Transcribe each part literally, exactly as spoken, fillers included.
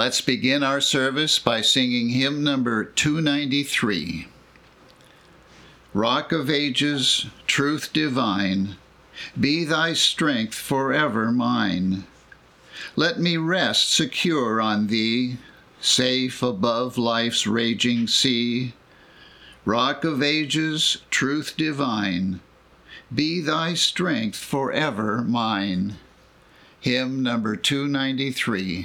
Let's begin our service by singing hymn number two ninety-three. Rock of ages, truth divine, be thy strength forever mine. Let me rest secure on thee, safe above life's raging sea. Rock of ages, truth divine, be thy strength forever mine. Hymn number two ninety-three.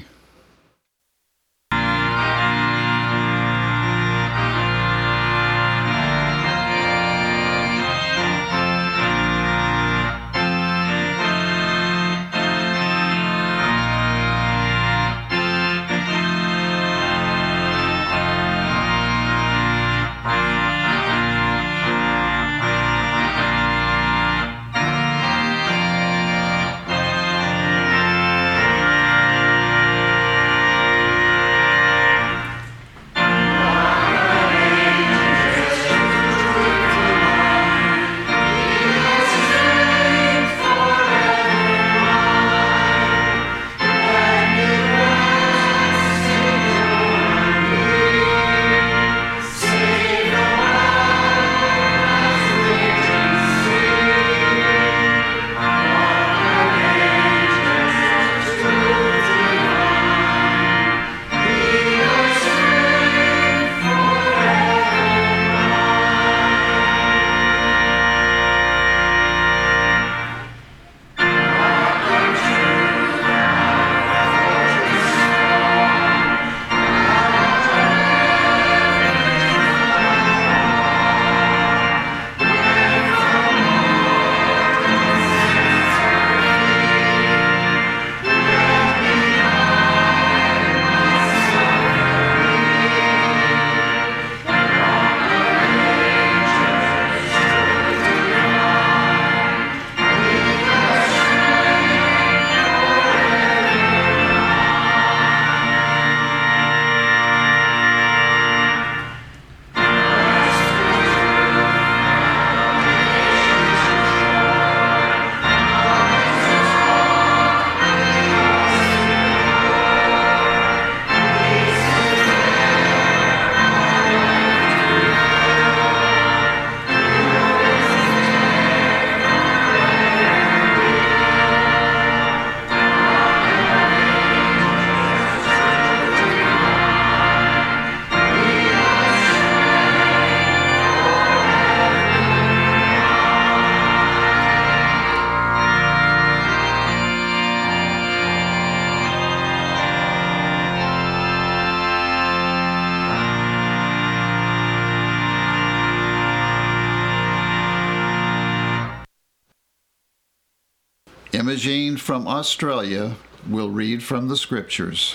Imogene from Australia will read from the Scriptures.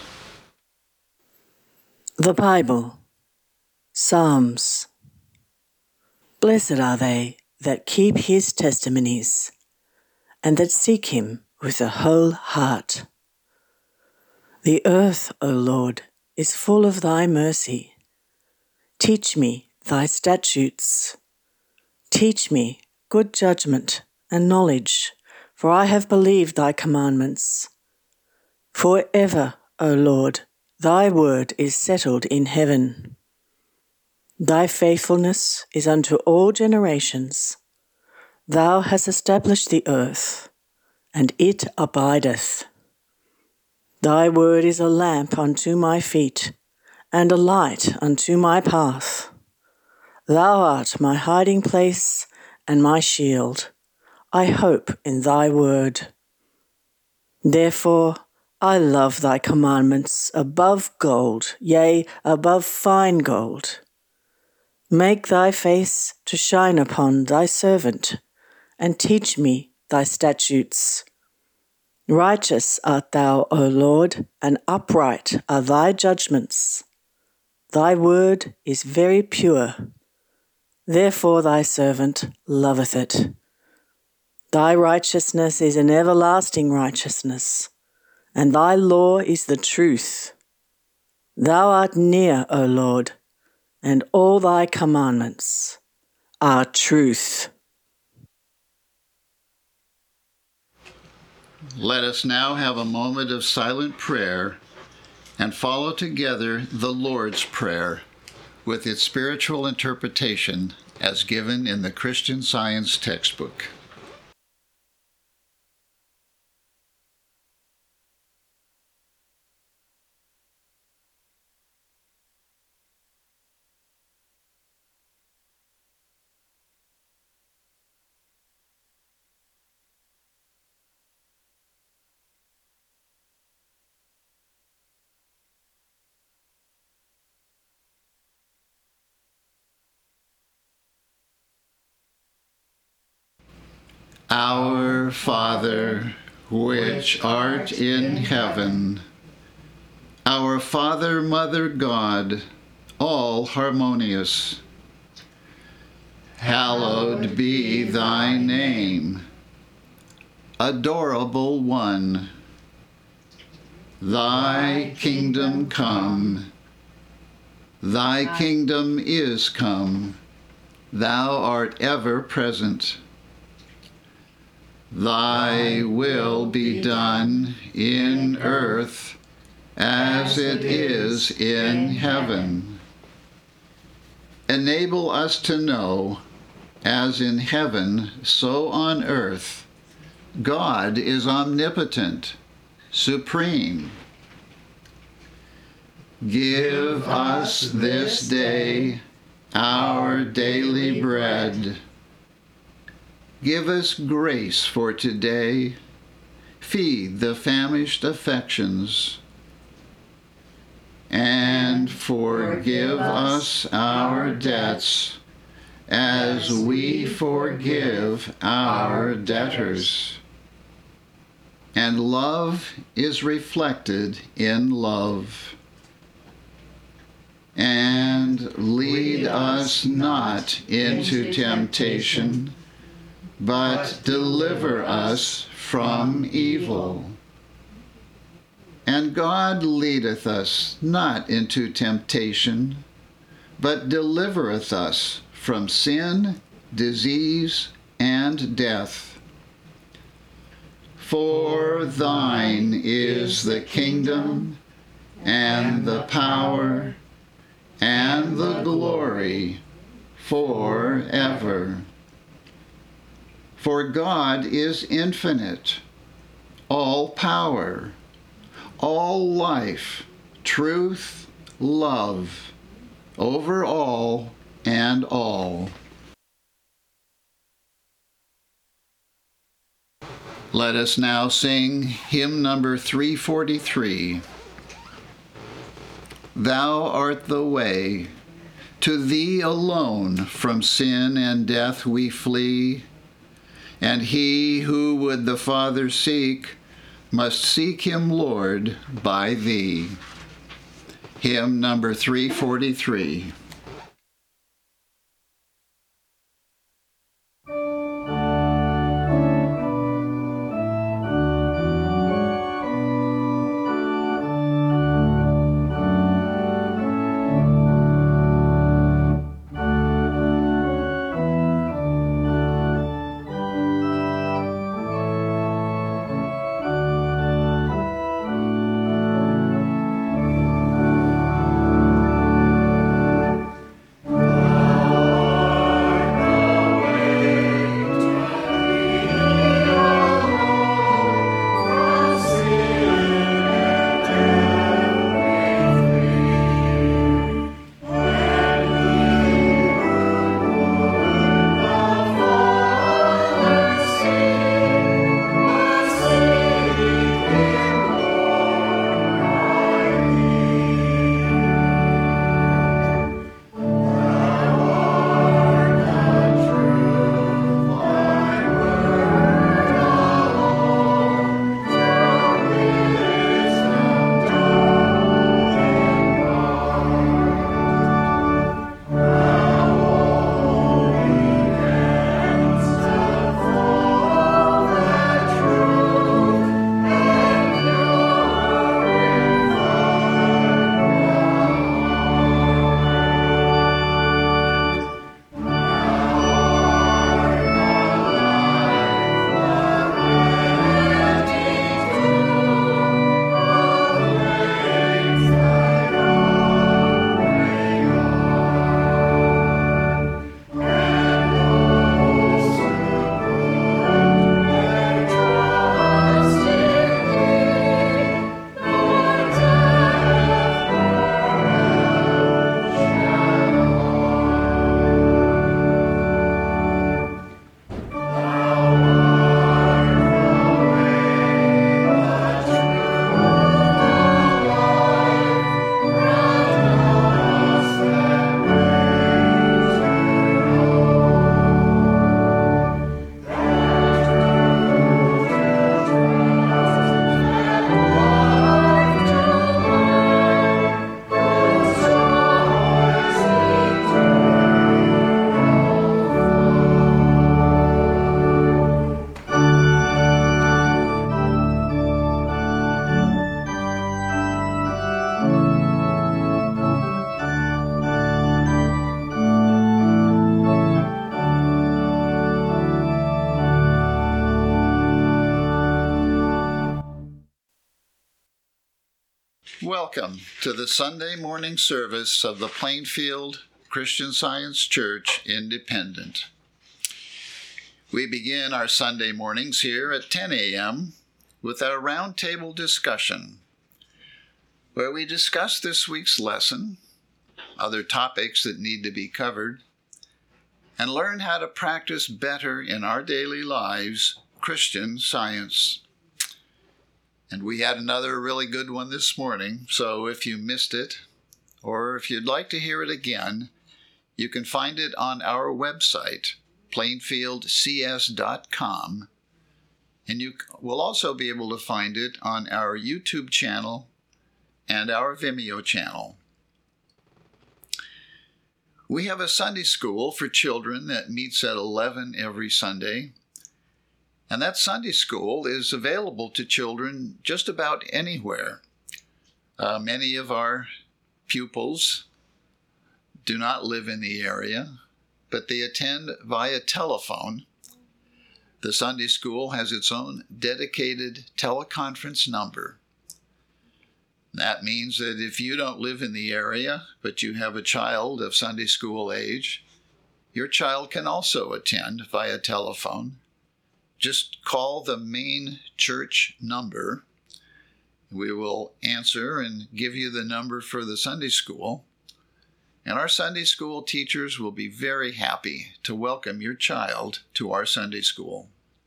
The Bible, Psalms. Blessed are they that keep his testimonies, and that seek him with a whole heart. The earth, O Lord, is full of thy mercy. Teach me thy statutes. Teach me good judgment and knowledge, for I have believed thy commandments. For ever, O Lord, thy word is settled in heaven. Thy faithfulness is unto all generations. Thou hast established the earth, and it abideth. Thy word is a lamp unto my feet, and a light unto my path. Thou art my hiding place and my shield. I hope in thy word. Therefore I love thy commandments above gold, yea, above fine gold. Make thy face to shine upon thy servant, and teach me thy statutes. Righteous art thou, O Lord, and upright are thy judgments. Thy word is very pure. Therefore thy servant loveth it. Thy righteousness is an everlasting righteousness, and thy law is the truth. Thou art near, O Lord, and all thy commandments are truth. Let us now have a moment of silent prayer and follow together the Lord's Prayer with its spiritual interpretation as given in the Christian Science textbook. Our Father, which art in heaven, our Father, Mother, God, all harmonious, hallowed be thy name. Adorable One, thy kingdom come, thy kingdom is come, thou art ever present. Thy will be done in earth as it is in heaven. Enable us to know, as in heaven, so on earth, God is omnipotent, supreme. Give us this day our daily bread. Give us grace for today. Feed the famished affections. And forgive us our debts as we forgive our debtors. And love is reflected in love. And lead us not into temptation, but deliver us from evil. And God leadeth us not into temptation, but delivereth us from sin, disease, and death. For thine is the kingdom, and the power, and the glory, forever. For God is infinite, all power, all life, truth, love, over all and all. Let us now sing hymn number three forty-three. Thou art the way, to thee alone from sin and death we flee. And he who would the Father seek must seek him, Lord, by thee. Hymn number three forty-three. Welcome to the Sunday morning service of the Plainfield Christian Science Church Independent. We begin our Sunday mornings here at ten a.m. with our roundtable discussion, where we discuss this week's lesson, other topics that need to be covered, and learn how to practice better in our daily lives Christian Science. And we had another really good one this morning, so if you missed it, or if you'd like to hear it again, you can find it on our website, plainfield c s dot com, and you will also be able to find it on our YouTube channel and our Vimeo channel. We have a Sunday school for children that meets at eleven every Sunday. And that Sunday school is available to children just about anywhere. Uh, many of our pupils do not live in the area, but they attend via telephone. The Sunday school has its own dedicated teleconference number. That means that if you don't live in the area, but you have a child of Sunday school age, your child can also attend via telephone. Just call the main church number. We will answer and give you the number for the Sunday school. And our Sunday school teachers will be very happy to welcome your child to our Sunday school.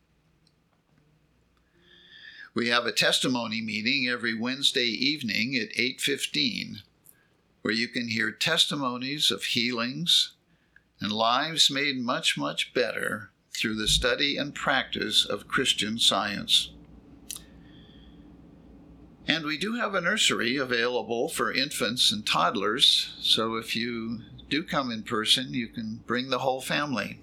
We have a testimony meeting every Wednesday evening at eight fifteen, where you can hear testimonies of healings and lives made much, much better through the study and practice of Christian Science. And we do have a nursery available for infants and toddlers, so if you do come in person, you can bring the whole family.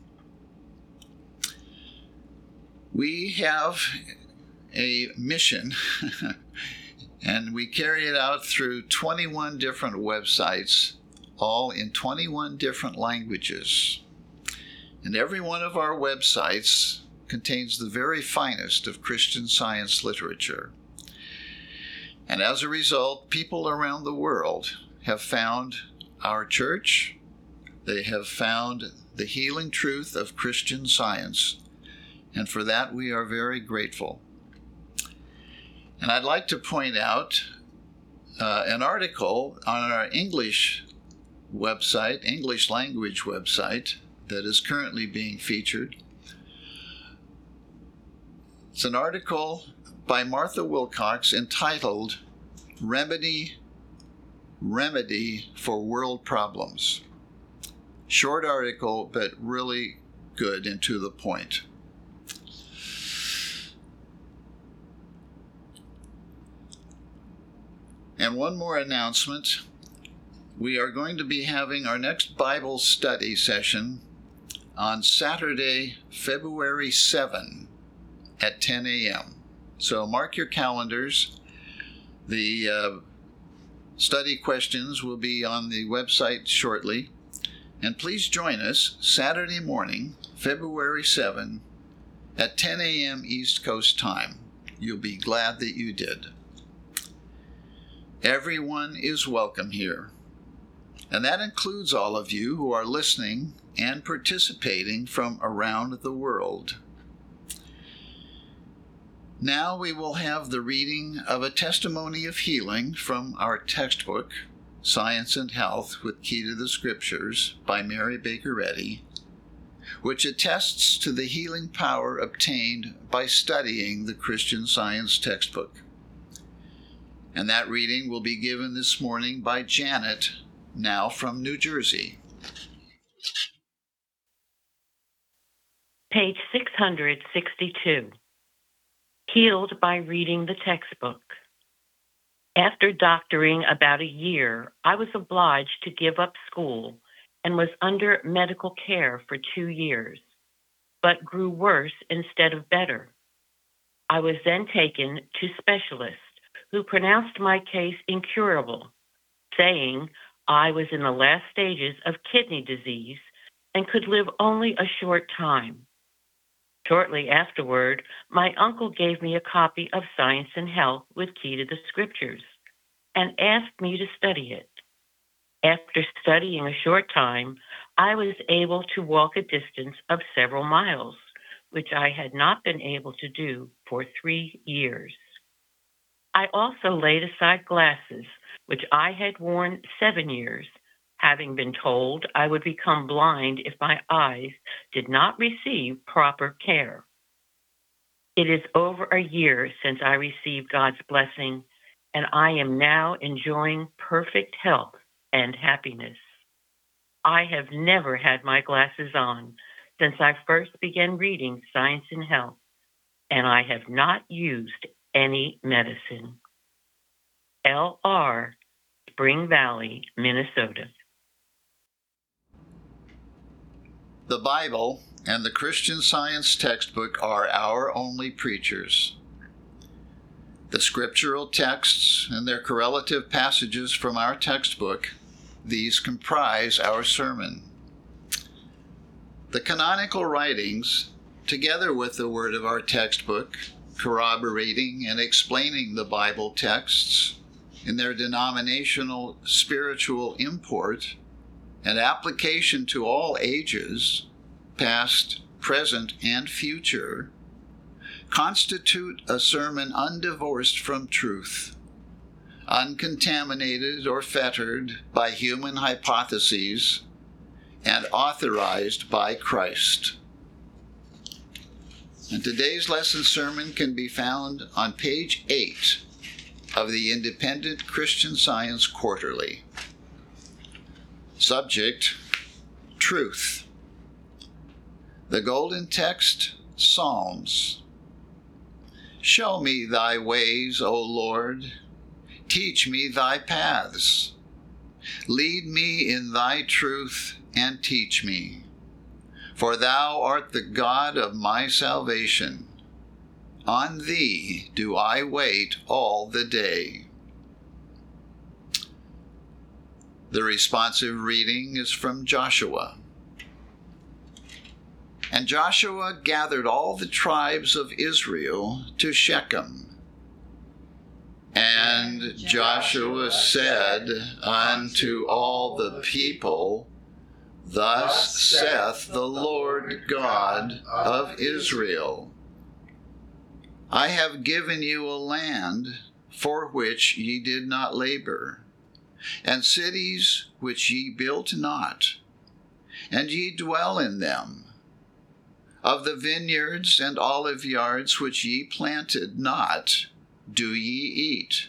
We have a mission, and we carry it out through twenty-one different websites, all in twenty-one different languages. And every one of our websites contains the very finest of Christian Science literature. And as a result, people around the world have found our church. They have found the healing truth of Christian Science. And for that, we are very grateful. And I'd like to point out uh, an article on our English website, English language website, that is currently being featured. It's an article by Martha Wilcox entitled Remedy, Remedy for World Problems. Short article, but really good and to the point. And one more announcement. We are going to be having our next Bible study session on Saturday, February seventh at ten a.m. So mark your calendars. The uh, study questions will be on the website shortly. And please join us Saturday morning, February seventh at ten a.m. East Coast time. You'll be glad that you did. Everyone is welcome here. And that includes all of you who are listening and participating from around the world. Now we will have the reading of a testimony of healing from our textbook, Science and Health with Key to the Scriptures by Mary Baker Eddy, which attests to the healing power obtained by studying the Christian Science textbook. And that reading will be given this morning by Janet, now from New Jersey. Page six hundred sixty-two. Healed by reading the textbook. After doctoring about a year, I was obliged to give up school and was under medical care for two years, but grew worse instead of better. I was then taken to specialists who pronounced my case incurable, saying I was in the last stages of kidney disease and could live only a short time. Shortly afterward, my uncle gave me a copy of Science and Health with Key to the Scriptures. and asked me to study it. After studying a short time, I was able to walk a distance of several miles, which I had not been able to do for three years. I also laid aside glasses, which I had worn seven years, having been told I would become blind if my eyes did not receive proper care. It is over a year since I received God's blessing, and I am now enjoying perfect health and happiness. I have never had my glasses on since I first began reading Science and Health, and I have not used any medicine. L R, Spring Valley, Minnesota. The Bible and the Christian Science textbook are our only preachers. The scriptural texts and their correlative passages from our textbook, these comprise our sermon. The canonical writings, together with the word of our textbook, corroborating and explaining the Bible texts in their denominational spiritual import and application to all ages, past, present, and future, constitute a sermon undivorced from truth, uncontaminated or fettered by human hypotheses, and authorized by Christ. And today's lesson sermon can be found on page eight of the Independent Christian Science Quarterly. Subject, truth. The golden text, Psalms. Show me thy ways, O Lord. Teach me thy paths. Lead me in thy truth and teach me. For thou art the God of my salvation. On thee do I wait all the day. The responsive reading is from Joshua. And Joshua gathered all the tribes of Israel to Shechem. And Joshua said unto all the people, Thus saith the Lord God of Israel, I have given you a land for which ye did not labor, and cities which ye built not, and ye dwell in them. Of the vineyards and olive yards which ye planted not, do ye eat.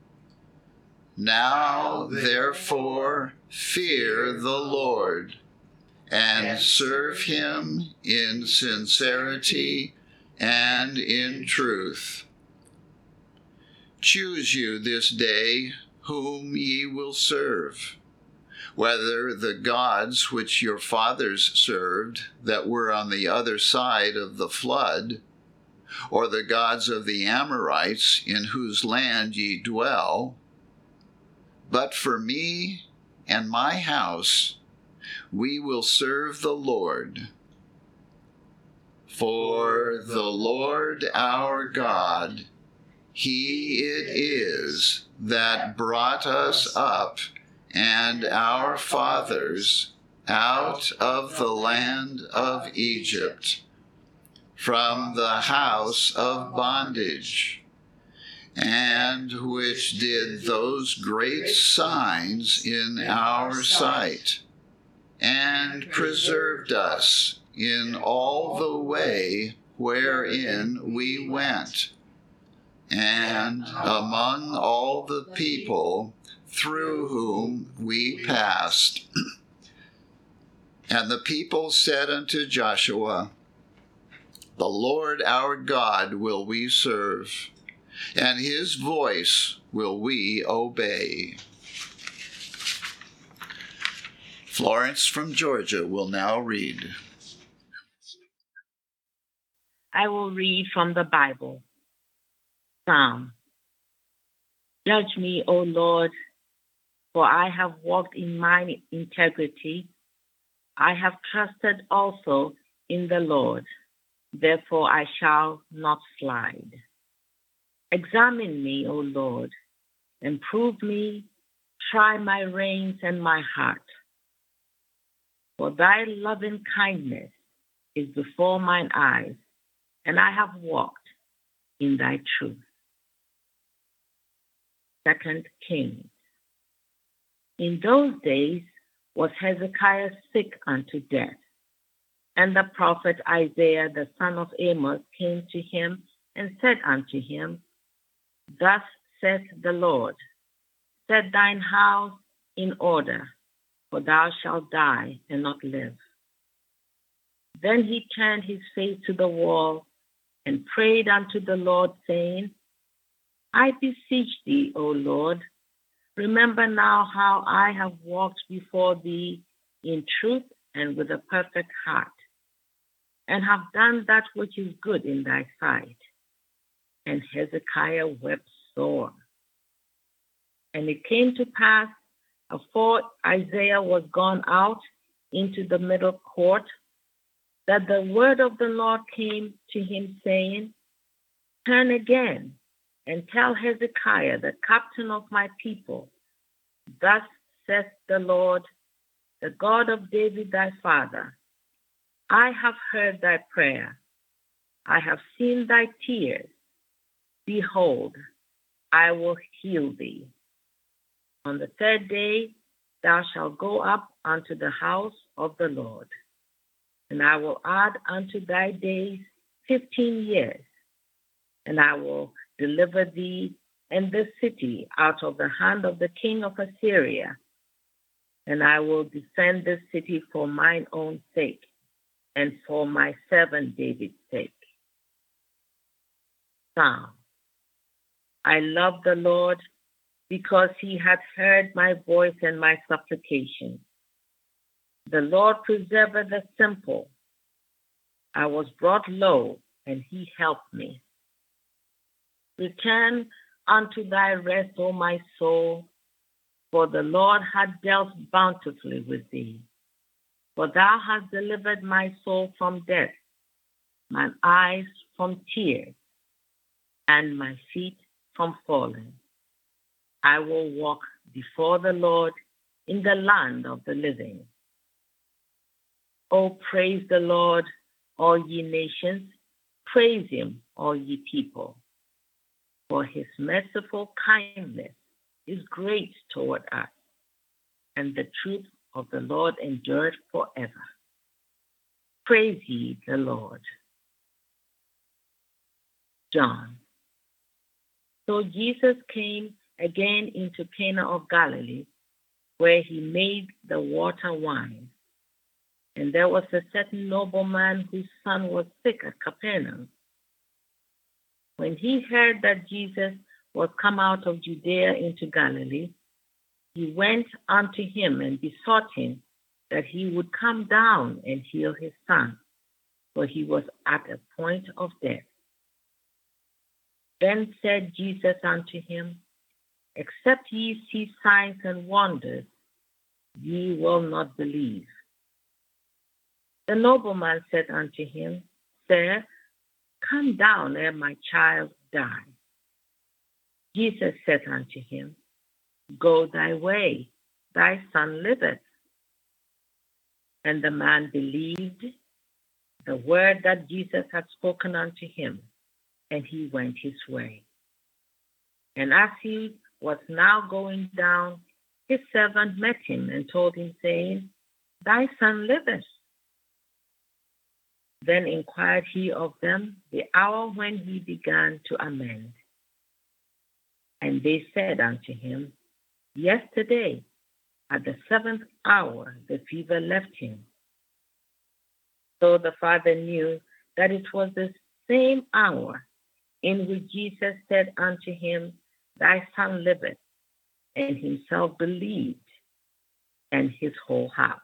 Now, therefore, fear the Lord, and serve him in sincerity and in truth. Choose you this day whom ye will serve, whether the gods which your fathers served that were on the other side of the flood, or the gods of the Amorites in whose land ye dwell. But for me and my house, we will serve the Lord. For the Lord our God, he it is that brought us up and our fathers out of the land of Egypt, from the house of bondage, and which did those great signs in our sight, and preserved us in all the way wherein we went, and among all the people through whom we passed. And the people said unto Joshua, The Lord our God will we serve, and his voice will we obey. Florence from Georgia will now read. I will read from the Bible. Psalm. Judge me, O Lord, for I have walked in mine integrity. I have trusted also in the Lord, therefore I shall not slide. Examine me, O Lord, and prove me, try my reins and my heart. For thy loving kindness is before mine eyes, and I have walked in thy truth. Second Kings. In those days was Hezekiah sick unto death, and the prophet Isaiah the son of Amos came to him and said unto him, Thus saith the Lord, set thine house in order, for thou shalt die and not live. Then he turned his face to the wall and prayed unto the Lord, saying, I beseech thee, O Lord, remember now how I have walked before thee in truth and with a perfect heart, and have done that which is good in thy sight. And Hezekiah wept sore. And it came to pass, afore Isaiah was gone out into the middle court, that the word of the Lord came to him, saying, Turn again, and tell Hezekiah, the captain of my people, Thus saith the Lord, the God of David thy father, I have heard thy prayer, I have seen thy tears. Behold, I will heal thee. On the third day thou shalt go up unto the house of the Lord, and I will add unto thy days fifteen years, and I will deliver thee and this city out of the hand of the king of Assyria, and I will defend this city for mine own sake, and for my servant David's sake. Psalm. I love the Lord, because he hath heard my voice and my supplication. The Lord preserveth the simple. I was brought low, and he helped me. Return unto thy rest, O my soul, for the Lord hath dealt bountifully with thee. For thou hast delivered my soul from death, mine eyes from tears, and my feet from falling. I will walk before the Lord in the land of the living. O praise the Lord, all ye nations, praise him, all ye people. For his merciful kindness is great toward us, and the truth of the Lord endureth forever. Praise ye the Lord. John. So Jesus came again into Cana of Galilee, where he made the water wine. And there was a certain nobleman whose son was sick at Capernaum. When he heard that Jesus was come out of Judea into Galilee, he went unto him and besought him that he would come down and heal his son, for he was at a point of death. Then said Jesus unto him, Except ye see signs and wonders, ye will not believe. The nobleman said unto him, Sir, come down ere my child die. Jesus said unto him, Go thy way, thy son liveth. And the man believed the word that Jesus had spoken unto him, and he went his way. And as he was now going down, his servant met him and told him, saying, Thy son liveth. Then inquired he of them the hour when he began to amend. And they said unto him, Yesterday, at the seventh hour, the fever left him. So the father knew that it was the same hour in which Jesus said unto him, Thy son liveth, and himself believed, and his whole house.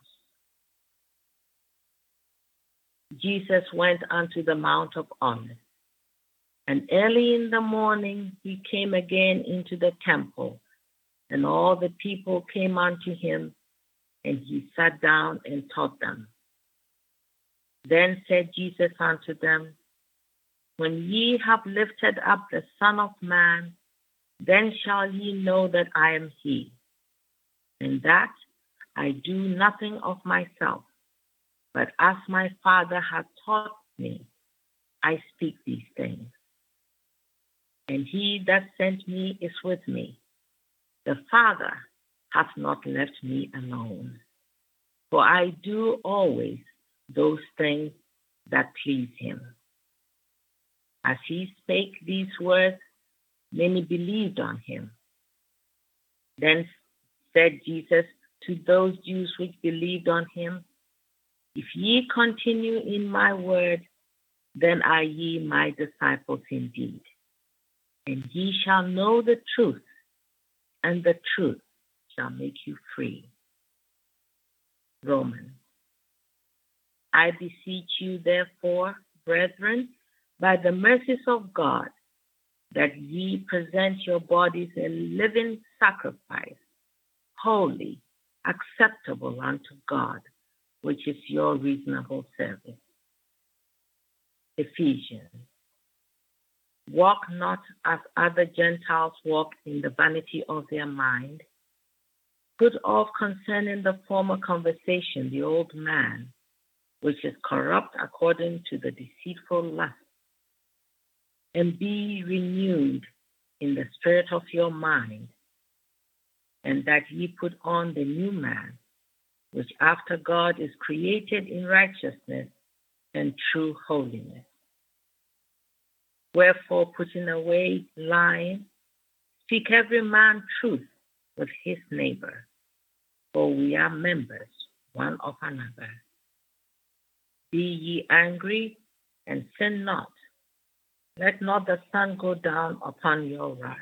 Jesus went unto the Mount of Olives, and early in the morning he came again into the temple, and all the people came unto him, and he sat down and taught them. Then said Jesus unto them, When ye have lifted up the Son of Man, Then shall ye know that I am he, and that I do nothing of myself, but as my Father hath taught me, I speak these things. And he that sent me is with me. The Father hath not left me alone, for I do always those things that please him. As he spake these words, many believed on him. Then said Jesus to those Jews which believed on him, If ye continue in my word, then are ye my disciples indeed. And ye shall know the truth, and the truth shall make you free. Romans. I beseech you, therefore, brethren, by the mercies of God, that ye present your bodies a living sacrifice, holy, acceptable unto God, which is your reasonable service. Ephesians. Walk not as other Gentiles walk in the vanity of their mind. Put off concerning the former conversation the old man, which is corrupt according to the deceitful lust, and be renewed in the spirit of your mind, and that ye put on the new man, which after God is created in righteousness and true holiness. Wherefore, putting away lying, speak every man truth with his neighbor, for we are members one of another. Be ye angry, and sin not. Let not the sun go down upon your wrath.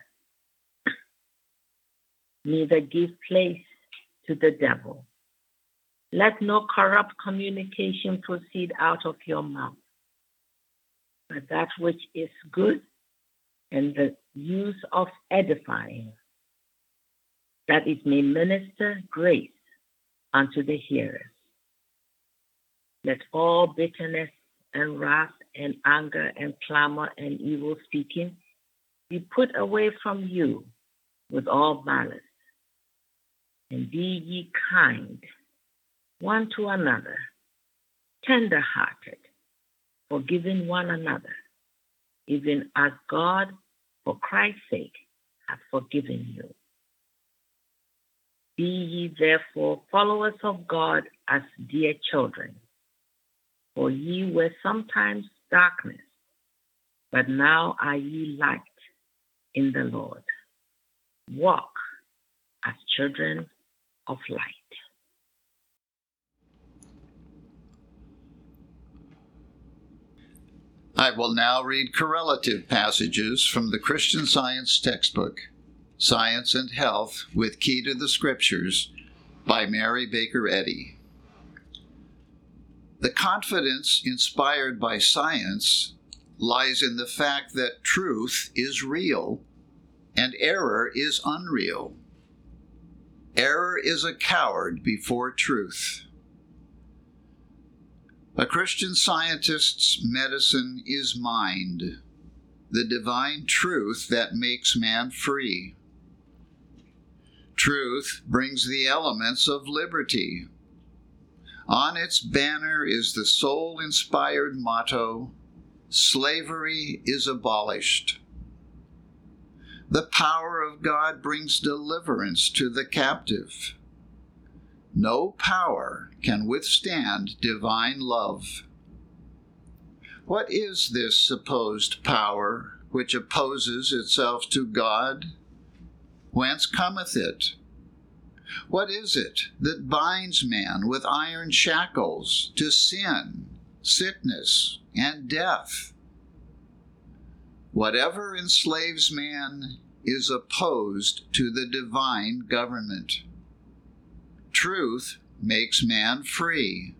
Neither give place to the devil. Let no corrupt communication proceed out of your mouth, but that which is good and the use of edifying, that it may minister grace unto the hearers. Let all bitterness and wrath and anger and clamor and evil speaking be put away from you with all malice. And be ye kind one to another, tender-hearted, forgiving one another, even as God, for Christ's sake, hath forgiven you. Be ye therefore followers of God as dear children, for ye were sometimes darkness, but now are ye light in the Lord. Walk as children of light. I will now read correlative passages from the Christian Science textbook, Science and Health with Key to the Scriptures, by Mary Baker Eddy. The confidence inspired by science lies in the fact that truth is real and error is unreal. Error is a coward before truth. A Christian Scientist's medicine is mind, the divine truth that makes man free. Truth brings the elements of liberty. On its banner is the soul-inspired motto, "Slavery is abolished." The power of God brings deliverance to the captive. No power can withstand divine love. What is this supposed power which opposes itself to God? Whence cometh it? What is it that binds man with iron shackles to sin, sickness, and death? Whatever enslaves man is opposed to the divine government. Truth makes man free.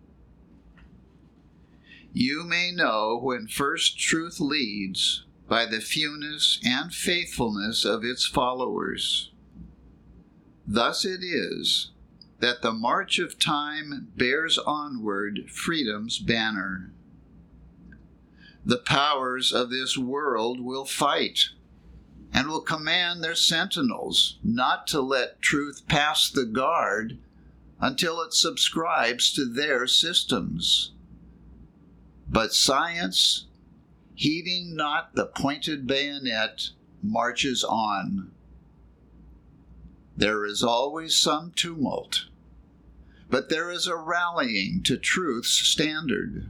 You may know when first truth leads by the fewness and faithfulness of its followers. Thus it is that the march of time bears onward freedom's banner. The powers of this world will fight, and will command their sentinels not to let truth pass the guard until it subscribes to their systems. But science, heeding not the pointed bayonet, marches on. There is always some tumult, but there is a rallying to truth's standard.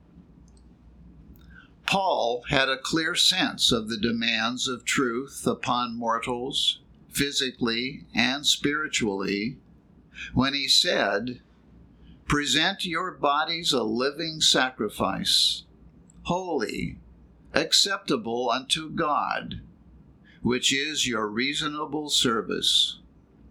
Paul had a clear sense of the demands of truth upon mortals, physically and spiritually, when he said, "Present your bodies a living sacrifice, holy, acceptable unto God, which is your reasonable service."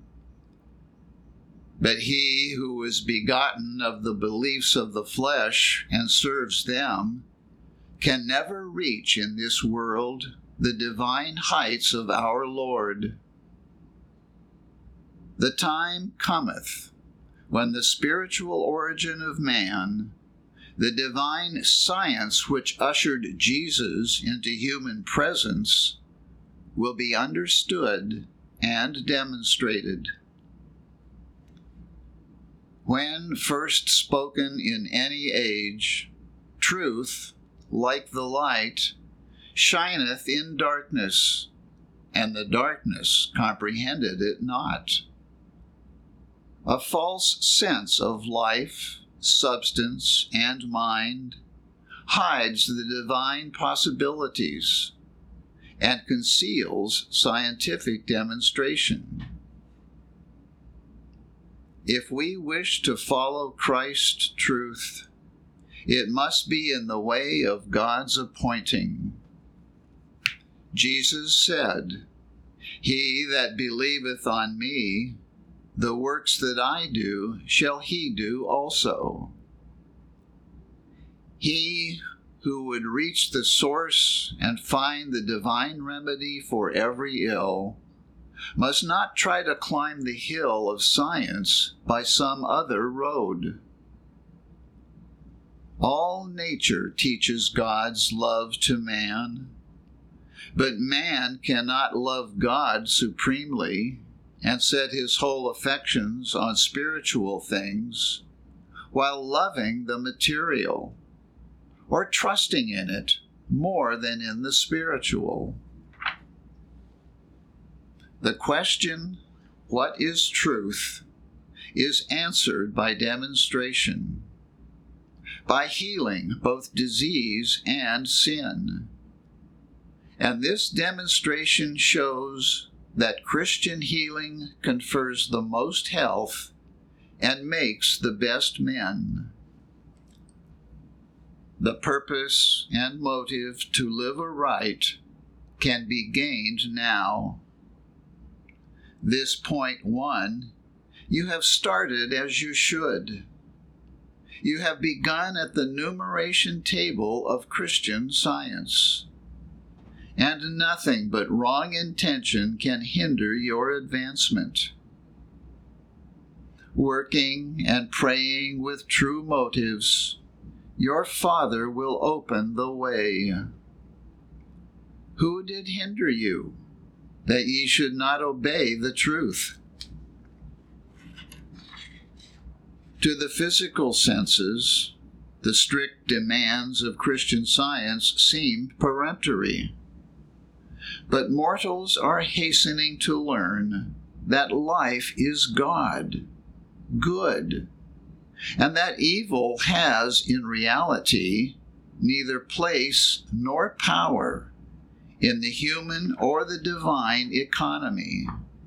But he who is begotten of the beliefs of the flesh and serves them can never reach in this world the divine heights of our Lord. The time cometh when the spiritual origin of man, the divine science which ushered Jesus into human presence, will be understood and demonstrated. When first spoken in any age, truth, like the light, shineth in darkness, and the darkness comprehended it not. A false sense of life, substance, and mind hides the divine possibilities and conceals scientific demonstration. If we wish to follow Christ's truth, it must be in the way of God's appointing. Jesus said, "He that believeth on me, the works that I do shall he do also." He who would reach the source and find the divine remedy for every ill must not try to climb the hill of science by some other road. All nature teaches God's love to man, but man cannot love God supremely and set his whole affections on spiritual things while loving the material or trusting in it more than in the spiritual. The question, what is truth, is answered by demonstration, by healing both disease and sin. And this demonstration shows that Christian healing confers the most health and makes the best men. The purpose and motive to live aright can be gained now. This point one, you have started as you should. You have begun at the numeration table of Christian Science, and nothing but wrong intention can hinder your advancement. Working and praying with true motives, your Father will open the way. Who did hinder you, that ye should not obey the truth? To the physical senses, the strict demands of Christian Science seem peremptory. But mortals are hastening to learn that life is God, good, and that evil has, in reality, neither place nor power in the human or the divine economy.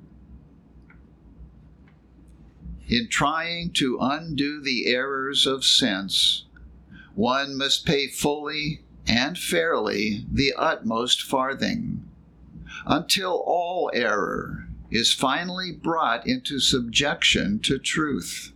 In trying to undo the errors of sense, one must pay fully and fairly the utmost farthing, until all error is finally brought into subjection to truth.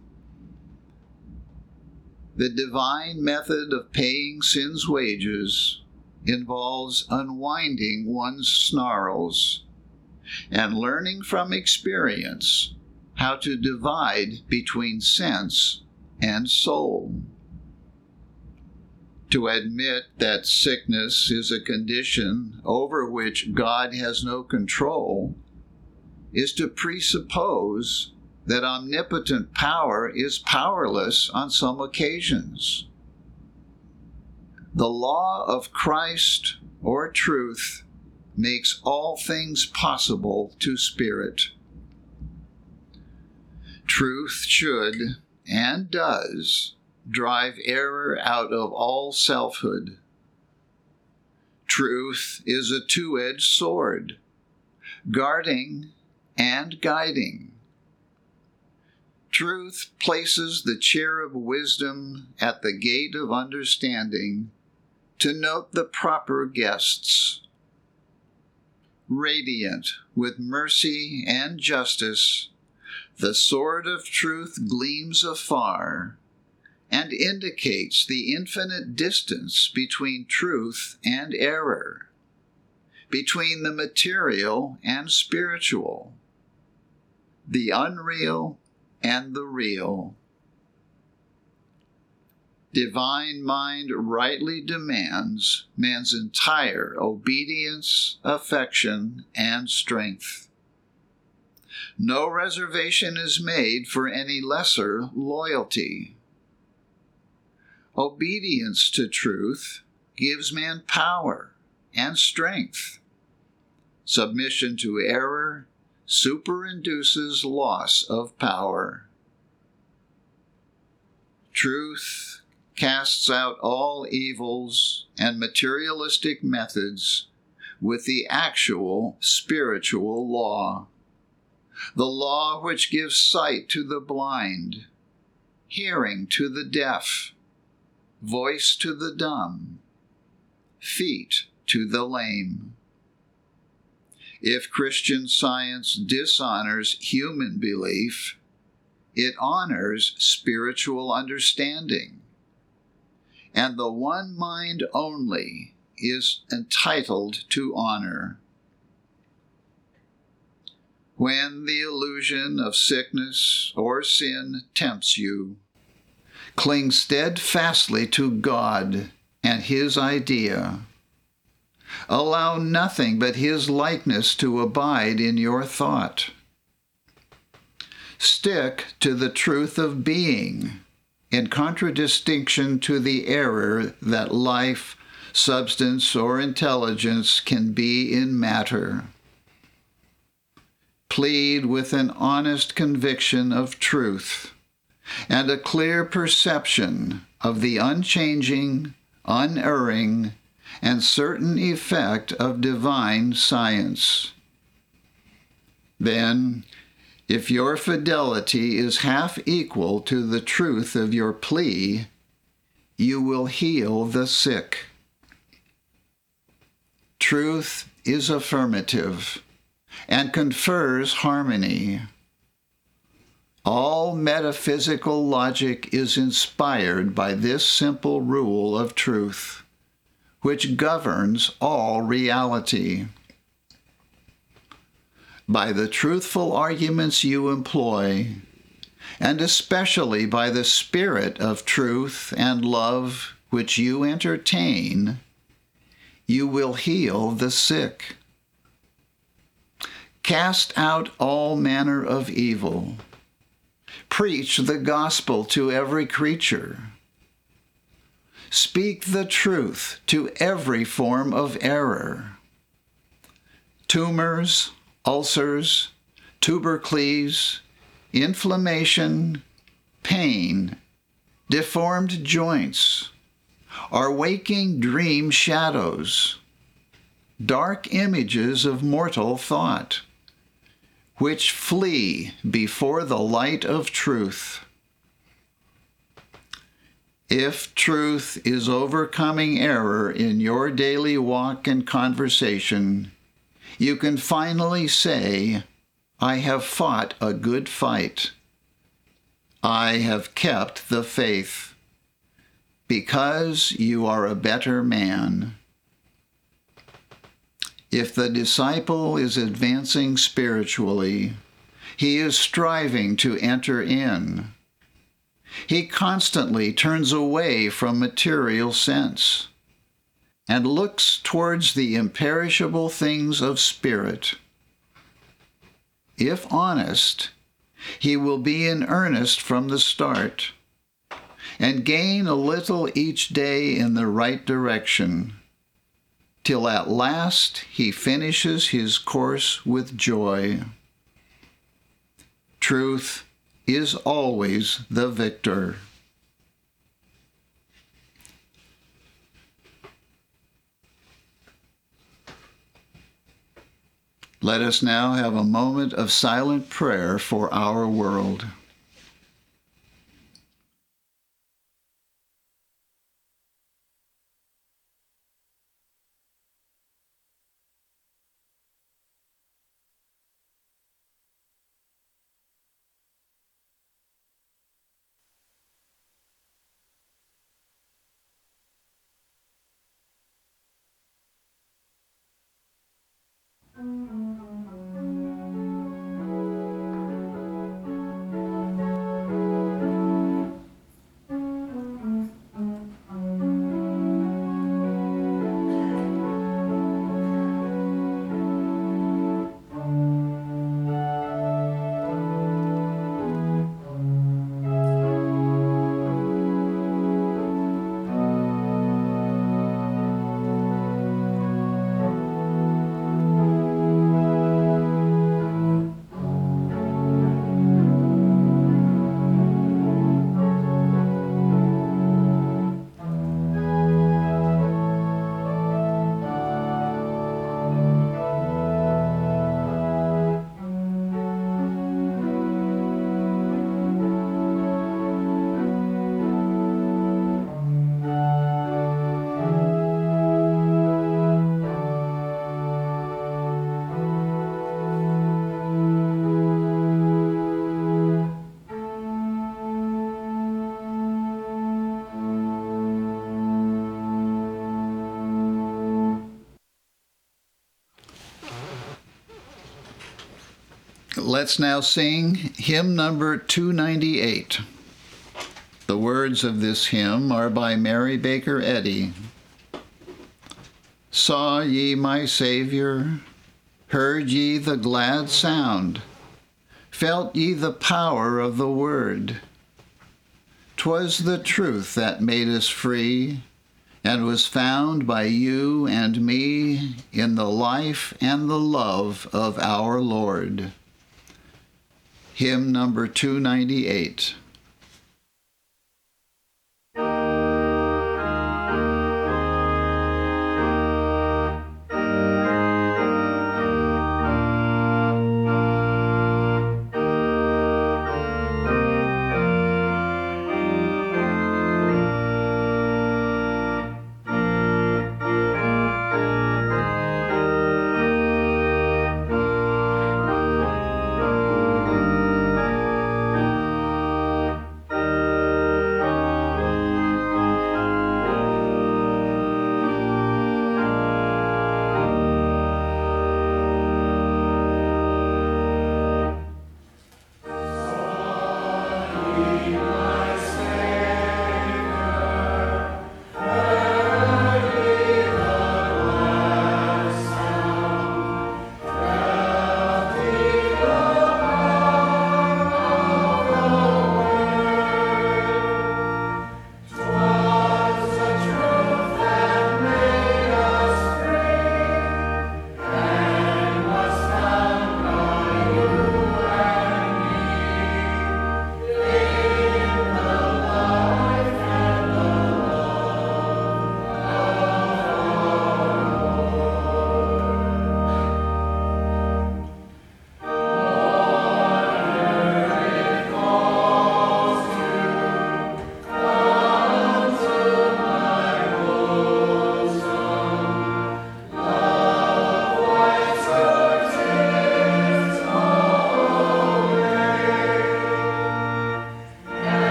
The divine method of paying sin's wages involves unwinding one's snarls and learning from experience how to divide between sense and soul. To admit that sickness is a condition over which God has no control is to presuppose that omnipotent power is powerless on some occasions. The law of Christ or truth makes all things possible to spirit. Truth should, and does, drive error out of all selfhood. Truth is a two-edged sword, guarding and guiding. Truth places the chair of wisdom at the gate of understanding to note the proper guests. Radiant with mercy and justice, the sword of truth gleams afar and indicates the infinite distance between truth and error, between the material and spiritual, the unreal and the real. Divine mind rightly demands man's entire obedience, affection, and strength. No reservation is made for any lesser loyalty. Obedience to truth gives man power and strength. Submission to error superinduces loss of power. Truth casts out all evils and materialistic methods with the actual spiritual law, the law which gives sight to the blind, hearing to the deaf, voice to the dumb, feet to the lame. If Christian Science dishonors human belief, it honors spiritual understanding, and the one mind only is entitled to honor. When the illusion of sickness or sin tempts you, cling steadfastly to God and His idea. Allow nothing but His likeness to abide in your thought. Stick to the truth of being, in contradistinction to the error that life, substance, or intelligence can be in matter. Plead with an honest conviction of truth and a clear perception of the unchanging, unerring, and certain effect of divine science. Then, if your fidelity is half equal to the truth of your plea, you will heal the sick. Truth is affirmative and confers harmony. All metaphysical logic is inspired by this simple rule of truth, which governs all reality. By the truthful arguments you employ, and especially by the spirit of truth and love which you entertain, you will heal the sick. Cast out all manner of evil. Preach the gospel to every creature. Speak the truth to every form of error. Tumors, ulcers, tubercles, inflammation, pain, deformed joints, are waking dream shadows, dark images of mortal thought, which flee before the light of truth. If truth is overcoming error in your daily walk and conversation, you can finally say, I have fought a good fight. I have kept the faith, because you are a better man. If the disciple is advancing spiritually, he is striving to enter in. He constantly turns away from material sense and looks towards the imperishable things of spirit. If honest, he will be in earnest from the start and gain a little each day in the right direction, till at last he finishes his course with joy. Truth is always the victor. Let us now have a moment of silent prayer for our world. Let's now sing hymn number two ninety-eight. The words of this hymn are by Mary Baker Eddy. Saw ye my Savior? Heard ye the glad sound? Felt ye the power of the word? 'Twas the truth that made us free, and was found by you and me in the life and the love of our Lord. Hymn number two ninety-eight.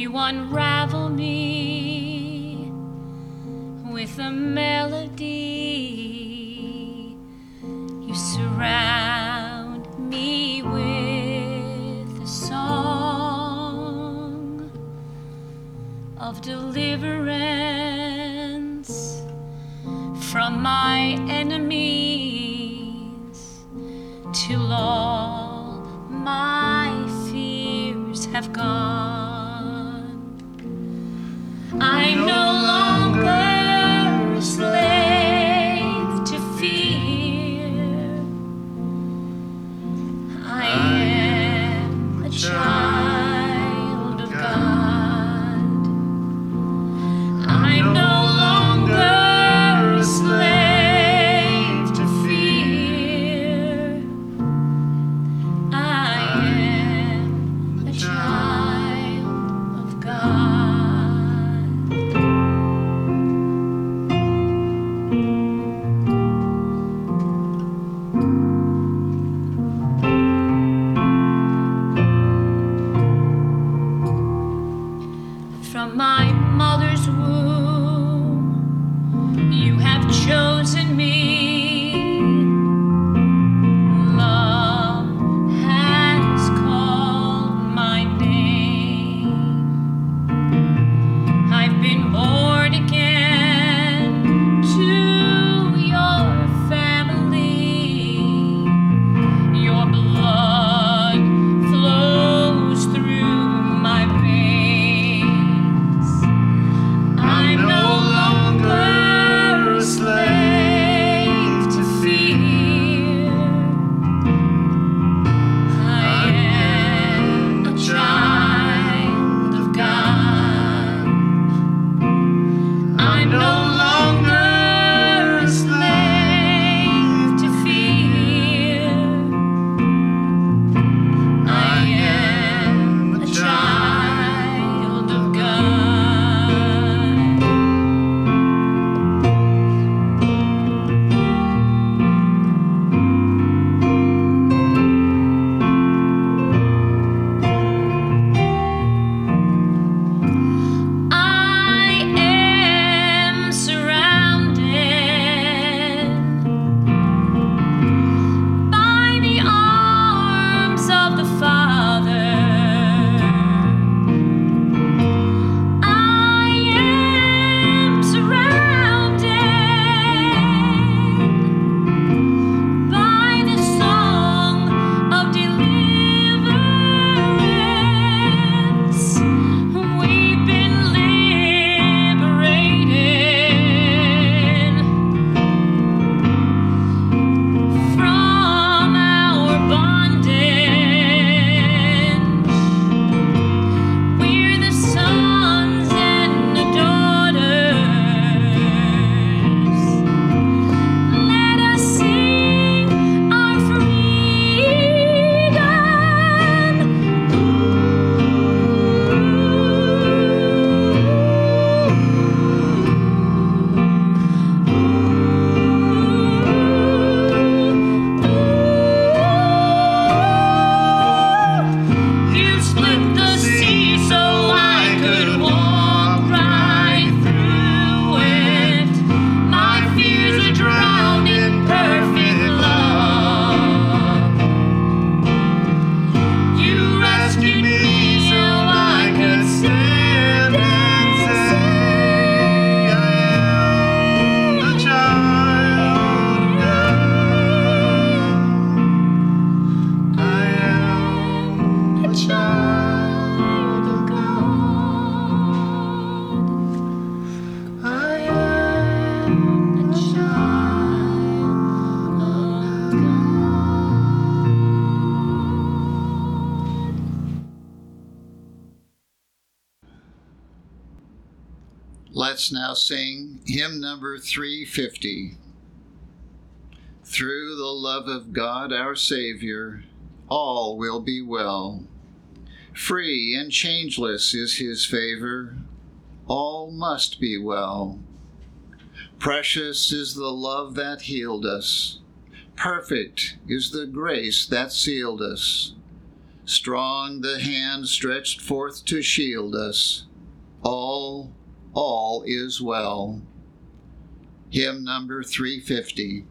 You unravel me with a melody. You surround me with a song of deliverance from my enemies, till all my fears have gone. I'm no longer a slave to fear. I am a child of God. I'm no longer a slave to fear. I am a child of God. From my mother's womb, you have chosen me. Love has called my name. I've been born again to your family. Your blood flows through my veins. I'm no longer a slave to fear. I am a child of God. I'm no longer a slave to fear. I am a child of God. I am surrounded by the arms of the Father. I am surrounded by the song of deliverance. We've been liberated from our bondage. We're the sons and the daughters. Let us sing our freedom. You split the sea so I could walk right through it. My fears are drowned in perfect love. You rescued me so I could stand and say, I am a child of God. I am a child of God. I am a child of Let's now sing hymn number three fifty. Through the love of God our Savior, all will be well. Free and changeless is his favor, all must be well. Precious is the love that healed us, perfect is the grace that sealed us. strong the hand stretched forth to shield us. All, all is well. Hymn number three fifty.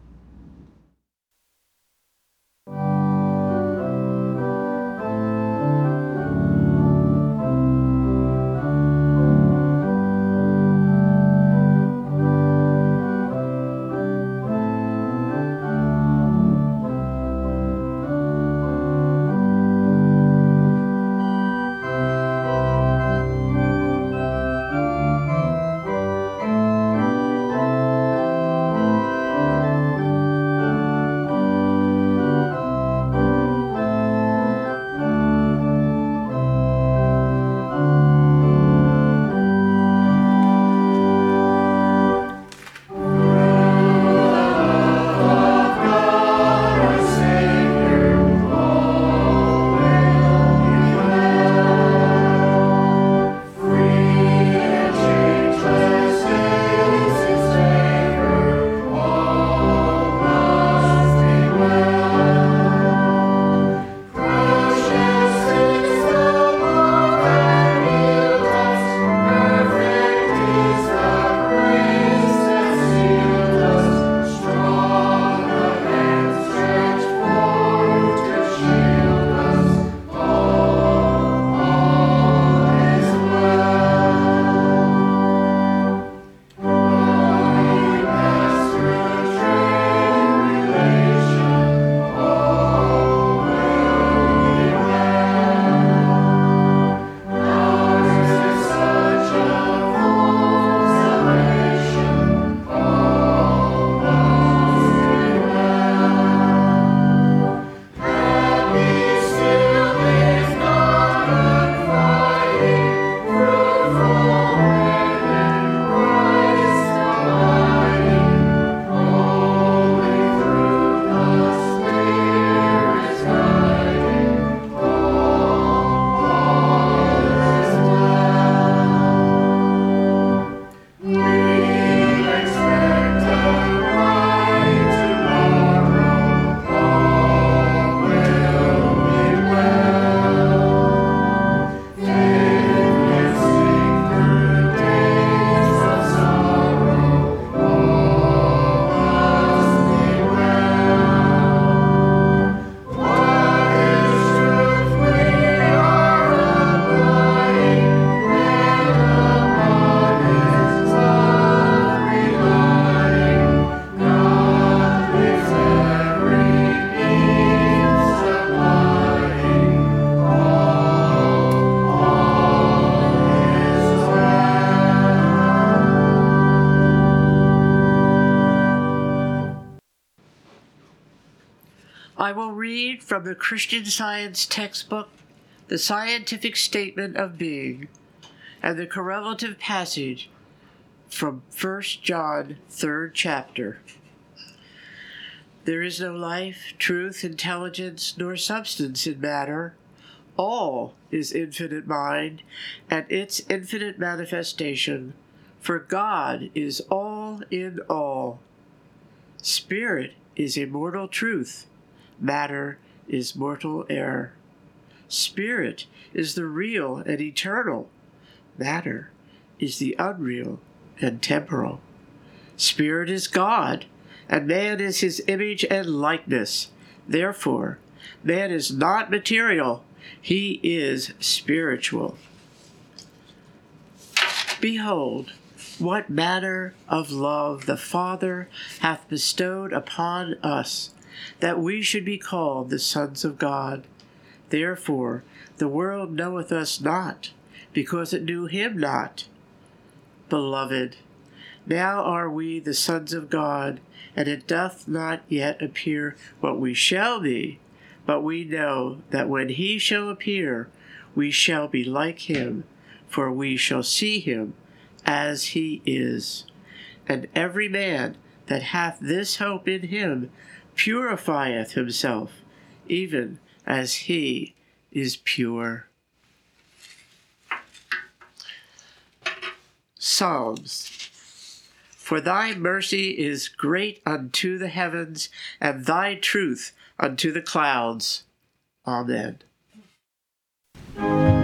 I will read from the Christian Science textbook, The Scientific Statement of Being, and the correlative passage from First John, third chapter. There is no life, truth, intelligence, nor substance in matter. All is infinite mind and its infinite manifestation, for God is all in all. Spirit is immortal truth. Matter is mortal error. Spirit is the real and eternal. Matter is the unreal and temporal. Spirit is God, and man is his image and likeness. Therefore, man is not material. He is spiritual. Behold, what manner of love the Father hath bestowed upon us, that we should be called the sons of God. Therefore the world knoweth us not, because it knew him not. Beloved, now are we the sons of God, and it doth not yet appear what we shall be, but we know that when he shall appear, we shall be like him, for we shall see him as he is. And every man that hath this hope in him purifieth himself, even as he is pure. Psalms. For thy mercy is great unto the heavens, and thy truth unto the clouds. Amen. you.